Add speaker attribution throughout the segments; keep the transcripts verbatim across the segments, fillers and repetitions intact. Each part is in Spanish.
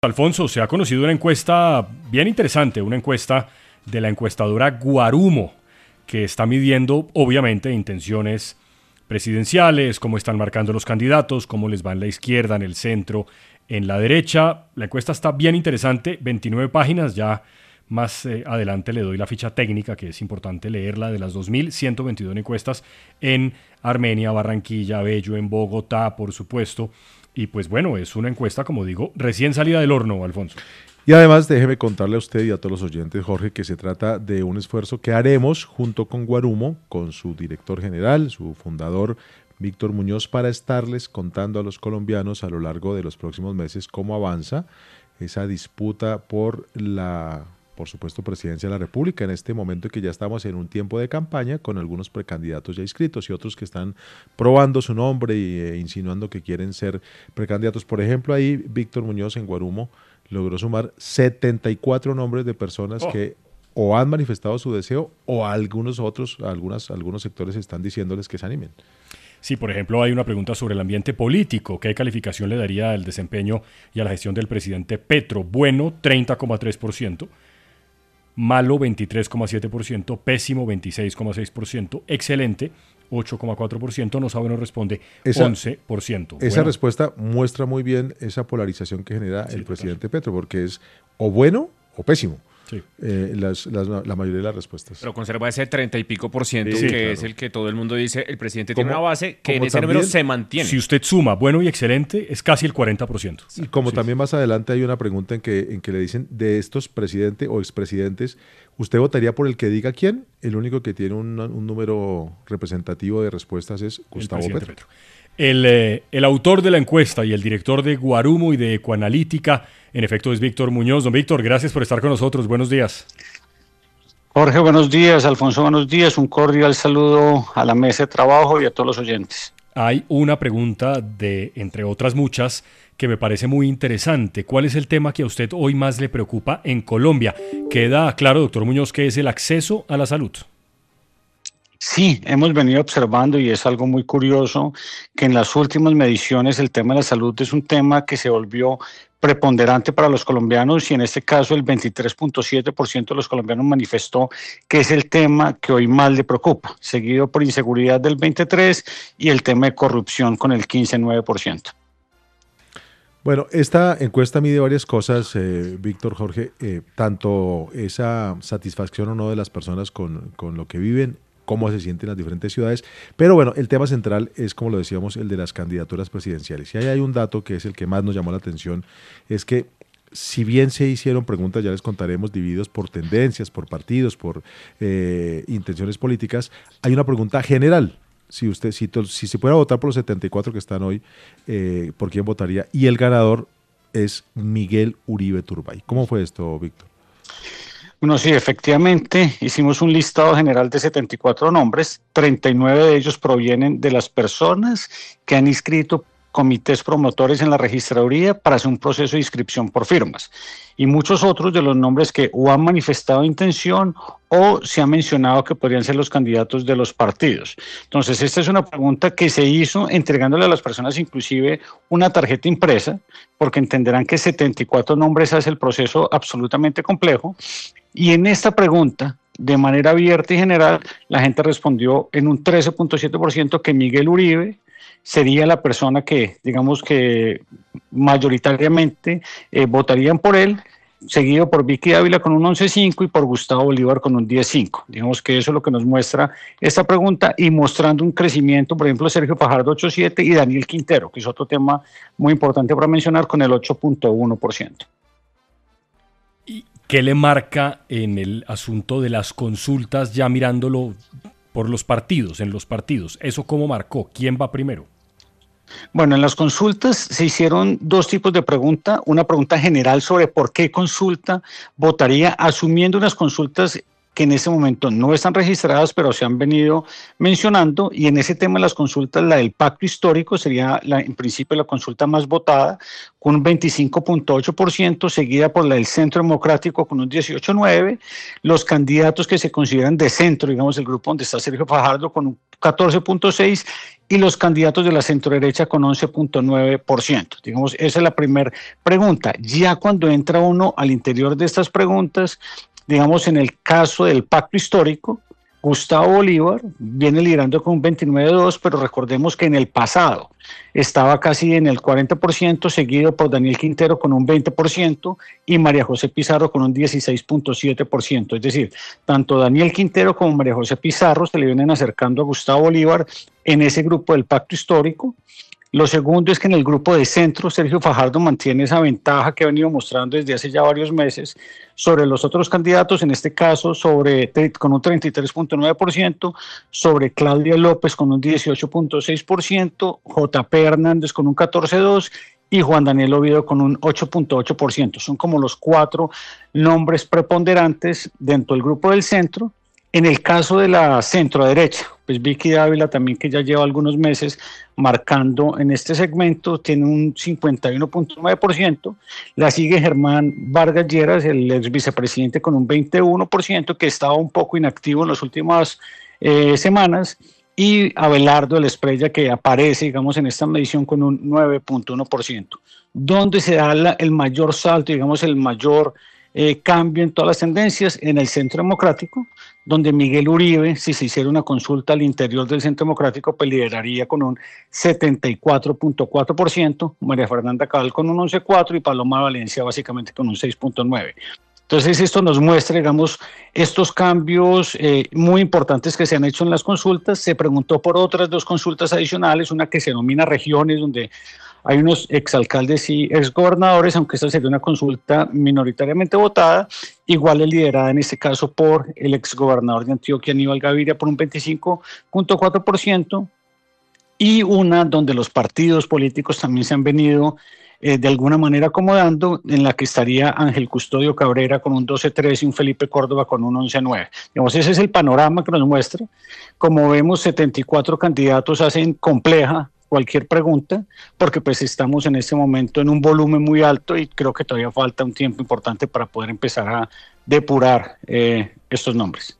Speaker 1: Alfonso, se ha conocido una encuesta bien interesante, una encuesta de la encuestadora Guarumo, que está midiendo, obviamente, intenciones presidenciales, cómo están marcando los candidatos, cómo les va en la izquierda, en el centro, en la derecha. La encuesta está bien interesante, veintinueve páginas, ya más eh, adelante le doy la ficha técnica, que es importante leerla, de las dos mil ciento veintidós encuestas en Armenia, Barranquilla, Bello, en Bogotá, por supuesto. Y pues bueno, es una encuesta, como digo, recién salida del horno, Alfonso.
Speaker 2: Y además déjeme contarle a usted y a todos los oyentes, Jorge, que se trata de un esfuerzo que haremos junto con Guarumo, con su director general, su fundador, Víctor Muñoz, para estarles contando a los colombianos a lo largo de los próximos meses cómo avanza esa disputa por la, por supuesto, presidencia de la República, en este momento que ya estamos en un tiempo de campaña con algunos precandidatos ya inscritos y otros que están probando su nombre y eh, insinuando que quieren ser precandidatos. Por ejemplo, ahí Víctor Muñoz en Guarumo logró sumar setenta y cuatro nombres de personas oh. que o han manifestado su deseo o algunos otros, algunas, algunos sectores están diciéndoles que se animen.
Speaker 1: Sí, por ejemplo, hay una pregunta sobre el ambiente político. ¿Qué calificación le daría al desempeño y a la gestión del presidente Petro? Bueno, treinta coma tres por ciento. Malo, veintitrés coma siete por ciento. Pésimo, veintiséis coma seis por ciento. Excelente, ocho coma cuatro por ciento. No sabe, no responde, esa, once por ciento.
Speaker 2: Esa
Speaker 1: bueno.
Speaker 2: respuesta muestra muy bien esa polarización que genera sí, el presidente total. Petro, porque es o bueno o pésimo. Sí. Eh, las, las, la mayoría de las respuestas.
Speaker 3: Pero conserva ese treinta y pico por ciento, sí, que claro. es el que todo el mundo dice, el presidente
Speaker 2: como,
Speaker 3: tiene una base que en ese
Speaker 2: también,
Speaker 3: número se mantiene.
Speaker 1: Si usted suma bueno y excelente, es casi el cuarenta por ciento.
Speaker 2: Y como
Speaker 1: sí.
Speaker 2: también más adelante hay una pregunta en que, en que le dicen, de estos presidentes o expresidentes, ¿usted votaría por el que diga quién? El único que tiene un, un número representativo de respuestas es Gustavo Petro.
Speaker 1: Petro. El, eh, el autor de la encuesta y el director de Guarumo y de Ecoanalítica, en efecto, es Víctor Muñoz. Don Víctor, gracias por estar con nosotros. Buenos días.
Speaker 4: Jorge, buenos días. Alfonso, buenos días. Un cordial saludo a la mesa de trabajo y a todos los oyentes.
Speaker 1: Hay una pregunta de, entre otras muchas, que me parece muy interesante. ¿Cuál es el tema que a usted hoy más le preocupa en Colombia? Queda claro, doctor Muñoz, que es el acceso a la salud.
Speaker 4: Sí, hemos venido observando y es algo muy curioso que en las últimas mediciones el tema de la salud es un tema que se volvió preponderante para los colombianos y en este caso el veintitrés punto siete por ciento de los colombianos manifestó que es el tema que hoy más le preocupa, seguido por inseguridad del veintitrés por ciento y el tema de corrupción con el quince coma nueve por ciento.
Speaker 2: Bueno, esta encuesta mide varias cosas, eh, Víctor, Jorge, eh, tanto esa satisfacción o no de las personas con, con lo que viven, cómo se sienten en las diferentes ciudades, pero bueno, el tema central es, como lo decíamos, el de las candidaturas presidenciales. Y ahí hay un dato que es el que más nos llamó la atención, es que si bien se hicieron preguntas, ya les contaremos, divididos por tendencias, por partidos, por eh, intenciones políticas, hay una pregunta general. Si usted, si, si se pudiera votar por los setenta y cuatro que están hoy, eh, ¿por quién votaría? Y el ganador es Miguel Uribe Turbay. ¿Cómo fue esto, Víctor?
Speaker 4: Bueno, sí, efectivamente, hicimos un listado general de setenta y cuatro nombres, treinta y nueve de ellos provienen de las personas que han inscrito comités promotores en la registraduría para hacer un proceso de inscripción por firmas, y muchos otros de los nombres que o han manifestado intención o se ha mencionado que podrían ser los candidatos de los partidos. Entonces, esta es una pregunta que se hizo entregándole a las personas inclusive una tarjeta impresa, porque entenderán que setenta y cuatro nombres hace el proceso absolutamente complejo. Y en esta pregunta, de manera abierta y general, la gente respondió en un trece punto siete por ciento que Miguel Uribe sería la persona que, digamos que mayoritariamente eh, votarían por él, seguido por Vicky Ávila con un once punto cinco y por Gustavo Bolívar con un diez punto cinco. Digamos que eso es lo que nos muestra esta pregunta y mostrando un crecimiento, por ejemplo, Sergio Fajardo ocho punto siete y Daniel Quintero, que es otro tema muy importante para mencionar, con el ocho punto uno por ciento.
Speaker 1: ¿Y qué le marca en el asunto de las consultas, ya mirándolo por los partidos, en los partidos? ¿Eso cómo marcó? ¿Quién va primero?
Speaker 4: Bueno, en las consultas se hicieron dos tipos de pregunta. Una pregunta general sobre por qué consulta votaría, asumiendo unas consultas que en este momento no están registradas, pero se han venido mencionando, y en ese tema de las consultas, la del pacto histórico sería la, en principio la consulta más votada, con un veinticinco punto ocho por ciento, seguida por la del Centro Democrático con un dieciocho punto nueve por ciento, los candidatos que se consideran de centro, digamos el grupo donde está Sergio Fajardo con un catorce punto seis por ciento, y los candidatos de la centroderecha con once punto nueve por ciento. Digamos, esa es la primera pregunta. Ya cuando entra uno al interior de estas preguntas, digamos, en el caso del pacto histórico, Gustavo Bolívar viene liderando con un veintinueve punto dos, pero recordemos que en el pasado estaba casi en el cuarenta por ciento, seguido por Daniel Quintero con un veinte por ciento y María José Pizarro con un dieciséis punto siete por ciento. Es decir, tanto Daniel Quintero como María José Pizarro se le vienen acercando a Gustavo Bolívar en ese grupo del pacto histórico. Lo segundo es que en el grupo de centro, Sergio Fajardo mantiene esa ventaja que ha venido mostrando desde hace ya varios meses sobre los otros candidatos, en este caso sobre, con un treinta y tres punto nueve por ciento, sobre Claudia López con un dieciocho punto seis por ciento, J P Hernández con un catorce punto dos por ciento y Juan Daniel Oviedo con un ocho punto ocho por ciento. Son como los cuatro nombres preponderantes dentro del grupo del centro. En el caso de la centro-derecha, pues Vicky Dávila también, que ya lleva algunos meses marcando en este segmento, tiene un cincuenta y uno punto nueve por ciento, la sigue Germán Vargas Lleras, el ex vicepresidente, con un veintiuno por ciento, que estaba un poco inactivo en las últimas eh, semanas, y Abelardo El Esprella, que aparece, digamos, en esta medición con un nueve punto uno por ciento. ¿Dónde se da la, el mayor salto, digamos, el mayor Eh, cambio en todas las tendencias? En el Centro Democrático, donde Miguel Uribe, si se hiciera una consulta al interior del Centro Democrático, pues lideraría con un setenta y cuatro punto cuatro por ciento, María Fernanda Cabal con un once punto cuatro por ciento y Paloma Valencia básicamente con un seis punto nueve por ciento. Entonces esto nos muestra, digamos, estos cambios eh, muy importantes que se han hecho en las consultas. Se preguntó por otras dos consultas adicionales, una que se denomina regiones, donde hay unos exalcaldes y exgobernadores, aunque esta sería una consulta minoritariamente votada, igual es liderada en este caso por el exgobernador de Antioquia, Aníbal Gaviria, por un veinticinco punto cuatro por ciento, y una donde los partidos políticos también se han venido eh, de alguna manera acomodando, en la que estaría Ángel Custodio Cabrera con un doce punto tres y un Felipe Córdoba con un once punto nueve. Digamos, ese es el panorama que nos muestra. Como vemos, setenta y cuatro candidatos hacen compleja cualquier pregunta, porque pues estamos en este momento en un volumen muy alto y creo que todavía falta un tiempo importante para poder empezar a depurar eh, estos nombres.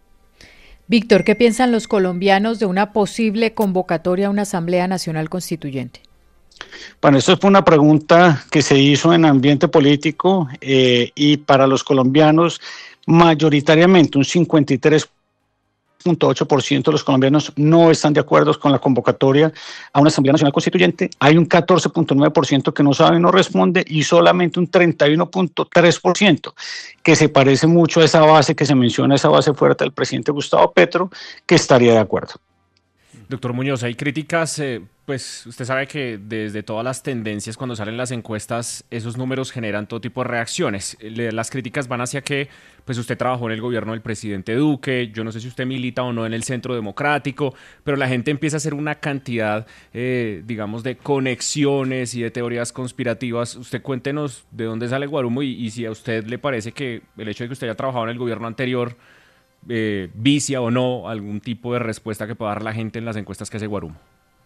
Speaker 5: Víctor, ¿qué piensan los colombianos de una posible convocatoria a una Asamblea Nacional Constituyente?
Speaker 4: Bueno, esto fue una pregunta que se hizo en ambiente político eh, y para los colombianos mayoritariamente un cincuenta y tres punto ocho por ciento de los colombianos no están de acuerdo con la convocatoria a una Asamblea Nacional Constituyente. Hay un catorce punto nueve por ciento que no sabe y no responde, y solamente un treinta y uno punto tres por ciento que se parece mucho a esa base que se menciona, esa base fuerte del presidente Gustavo Petro, que estaría de acuerdo.
Speaker 3: Doctor Muñoz, hay críticas, eh, pues usted sabe que desde todas las tendencias, cuando salen las encuestas, esos números generan todo tipo de reacciones. Las críticas van hacia que pues usted trabajó en el gobierno del presidente Duque, yo no sé si usted milita o no en el Centro Democrático, pero la gente empieza a hacer una cantidad, eh, digamos, de conexiones y de teorías conspirativas. Usted cuéntenos de dónde sale Guarumo y, y si a usted le parece que el hecho de que usted haya trabajado en el gobierno anterior Eh, vicia o no algún tipo de respuesta que pueda dar la gente en las encuestas que hace Guarumo.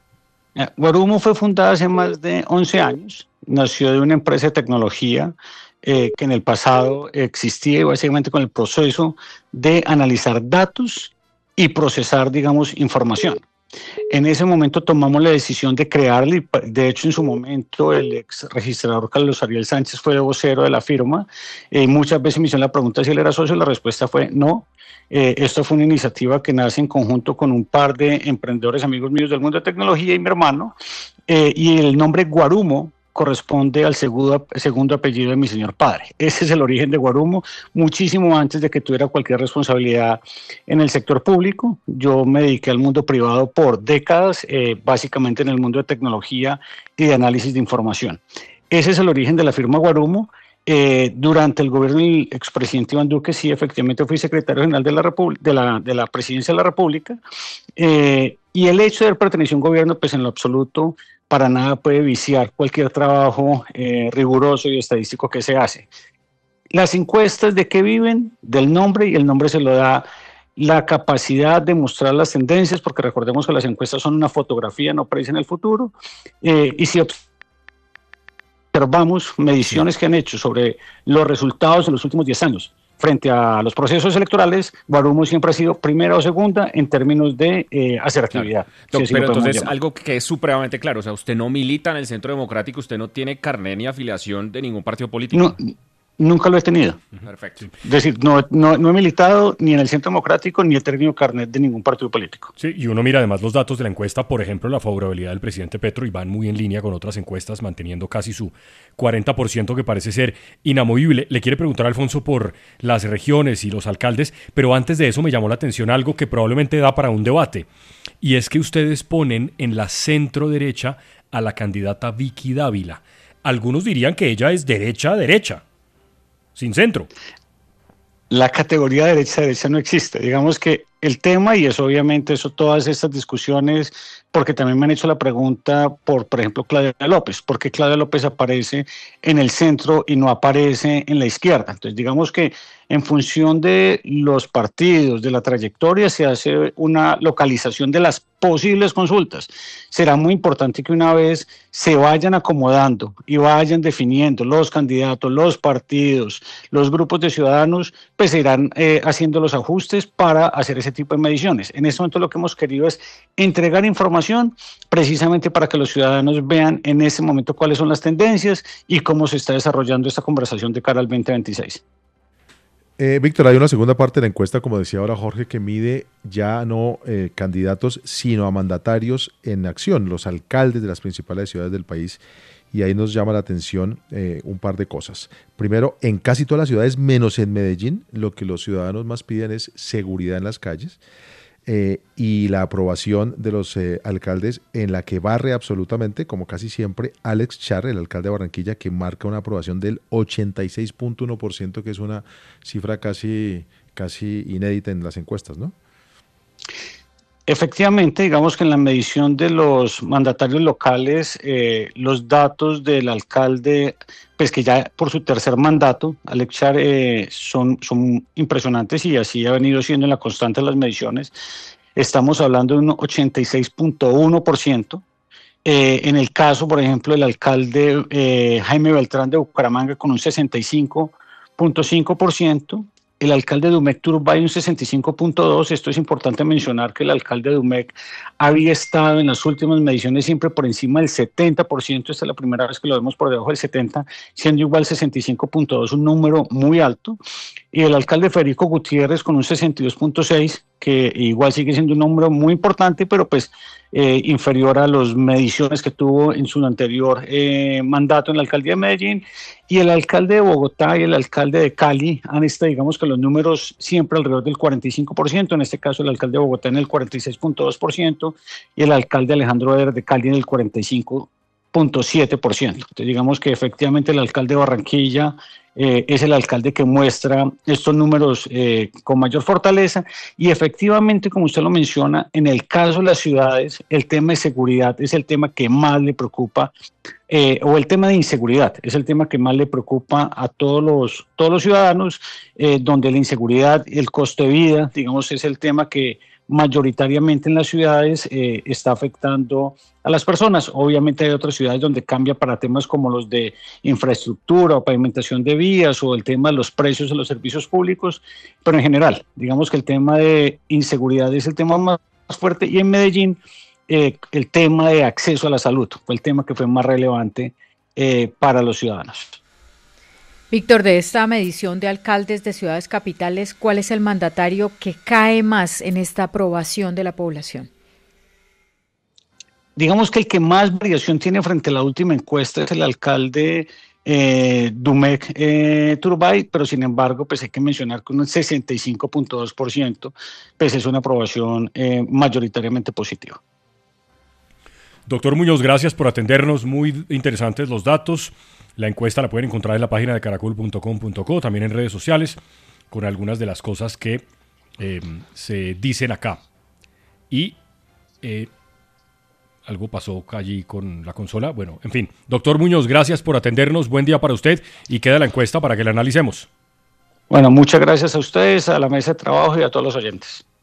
Speaker 4: Guarumo fue fundada hace más de once años, nació de una empresa de tecnología eh, que en el pasado existía, básicamente con el proceso de analizar datos y procesar, digamos, información. En ese momento tomamos la decisión de crearle, de hecho en su momento el ex registrador Carlos Ariel Sánchez fue vocero de la firma, eh, muchas veces me hicieron la pregunta si él era socio, la respuesta fue no. Eh, esto fue una iniciativa que nace en conjunto con un par de emprendedores amigos míos del mundo de tecnología y mi hermano, eh, y el nombre Guarumo corresponde al segundo, segundo apellido de mi señor padre. Ese es el origen de Guarumo, muchísimo antes de que tuviera cualquier responsabilidad en el sector público. Yo me dediqué al mundo privado por décadas, eh, básicamente en el mundo de tecnología y de análisis de información. Ese es el origen de la firma Guarumo. Eh, durante el gobierno del expresidente Iván Duque, sí, efectivamente fui secretario general de la, Repu- de la, de la Presidencia de la República, eh, y el hecho de haber pertenecido a un gobierno, pues en lo absoluto, para nada puede viciar cualquier trabajo eh, riguroso y estadístico que se hace. Las encuestas de qué viven, del nombre, y el nombre se lo da la capacidad de mostrar las tendencias, porque recordemos que las encuestas son una fotografía, no predicen el futuro, eh, y si observamos mediciones que han hecho sobre los resultados en los últimos diez años, frente a los procesos electorales, Guarumo siempre ha sido primera o segunda en términos de eh, asertividad.
Speaker 3: Claro.
Speaker 4: Si
Speaker 3: Pero entonces,
Speaker 4: llamar.
Speaker 3: algo que es supremamente claro, o sea, usted no milita en el Centro Democrático, usted no tiene carné ni afiliación de ningún partido político.
Speaker 4: No, nunca lo he tenido.
Speaker 3: Perfecto.
Speaker 4: Es decir, no, no, no he militado ni en el Centro Democrático ni he tenido carnet de ningún partido político.
Speaker 1: Sí, y uno mira además los datos de la encuesta, por ejemplo, la favorabilidad del presidente Petro, y van muy en línea con otras encuestas, manteniendo casi su cuarenta por ciento, que parece ser inamovible. Le quiere preguntar a Alfonso por las regiones y los alcaldes, pero antes de eso me llamó la atención algo que probablemente da para un debate, y es que ustedes ponen en la centro derecha a la candidata Vicky Dávila. Algunos dirían que ella es derecha-derecha, sin centro.
Speaker 4: La categoría derecha-derecha no existe. Digamos que el tema, y es obviamente eso, todas estas discusiones, porque también me han hecho la pregunta por, por ejemplo, Claudia López, ¿por qué Claudia López aparece en el centro y no aparece en la izquierda? Entonces, digamos que en función de los partidos, de la trayectoria, se hace una localización de las posibles consultas. Será muy importante que una vez se vayan acomodando y vayan definiendo los candidatos, los partidos, los grupos de ciudadanos, pues se irán eh, haciendo los ajustes para hacer ese tipo de mediciones. En este momento lo que hemos querido es entregar información precisamente para que los ciudadanos vean en ese momento cuáles son las tendencias y cómo se está desarrollando esta conversación de cara al veinte veintiséis.
Speaker 2: Eh, Víctor, hay una segunda parte de la encuesta, como decía ahora Jorge, que mide ya no eh, candidatos, sino a mandatarios en acción, los alcaldes de las principales ciudades del país, y ahí nos llama la atención eh, un par de cosas. Primero, en casi todas las ciudades, menos en Medellín, lo que los ciudadanos más piden es seguridad en las calles, eh, y la aprobación de los eh, alcaldes, en la que barre absolutamente, como casi siempre, Alex Char, el alcalde de Barranquilla, que marca una aprobación del ochenta y seis punto uno por ciento, que es una cifra casi, casi inédita en las encuestas, ¿no?
Speaker 4: Efectivamente, digamos que en la medición de los mandatarios locales, eh, los datos del alcalde, pues que ya por su tercer mandato, Alex Char, eh, son, son impresionantes, y así ha venido siendo en la constante de las mediciones. Estamos hablando de un ochenta y seis punto uno por ciento. Eh, en el caso, por ejemplo, del alcalde eh, Jaime Beltrán de Bucaramanga con un sesenta y cinco punto cinco por ciento. El alcalde de Umec Turbay un sesenta y cinco punto dos por ciento. Esto es importante mencionar, que el alcalde de Umec había estado en las últimas mediciones siempre por encima del setenta por ciento. Esta es la primera vez que lo vemos por debajo del setenta por ciento, siendo igual sesenta y cinco punto dos, un número muy alto. Y el alcalde Federico Gutiérrez con un sesenta y dos punto seis, que igual sigue siendo un número muy importante, pero pues eh, inferior a las mediciones que tuvo en su anterior eh, mandato en la alcaldía de Medellín. Y el alcalde de Bogotá y el alcalde de Cali han estado, digamos que los números siempre alrededor del cuarenta y cinco por ciento, en este caso el alcalde de Bogotá en el cuarenta y seis punto dos por ciento y el alcalde Alejandro Eder de Cali en el cuarenta y cinco punto siete por ciento. Entonces digamos que efectivamente el alcalde de Barranquilla eh, es el alcalde que muestra estos números eh, con mayor fortaleza, y efectivamente, como usted lo menciona, en el caso de las ciudades, el tema de seguridad es el tema que más le preocupa, eh, o el tema de inseguridad es el tema que más le preocupa a todos los, todos los ciudadanos, eh, donde la inseguridad y el costo de vida, digamos, es el tema que mayoritariamente en las ciudades eh, está afectando a las personas. Obviamente hay otras ciudades donde cambia para temas como los de infraestructura o pavimentación de vías, o el tema de los precios de los servicios públicos, pero en general, digamos que el tema de inseguridad es el tema más fuerte, y en Medellín eh, el tema de acceso a la salud fue el tema que fue más relevante eh, para los ciudadanos.
Speaker 5: Víctor, de esta medición de alcaldes de ciudades capitales, ¿cuál es el mandatario que cae más en esta aprobación de la población?
Speaker 4: Digamos que el que más variación tiene frente a la última encuesta es el alcalde eh, Dumec eh, Turbay, pero sin embargo, pues hay que mencionar que un sesenta y cinco punto dos por ciento pues es una aprobación eh, mayoritariamente positiva.
Speaker 1: Doctor Muñoz, gracias por atendernos, muy interesantes los datos. La encuesta la pueden encontrar en la página de caracol punto com punto co, también en redes sociales, con algunas de las cosas que eh, se dicen acá. Y eh, algo pasó allí con la consola. Bueno, en fin. Doctor Muñoz, gracias por atendernos. Buen día para usted, y queda la encuesta para que la analicemos.
Speaker 4: Bueno, muchas gracias a ustedes, a la mesa de trabajo y a todos los oyentes.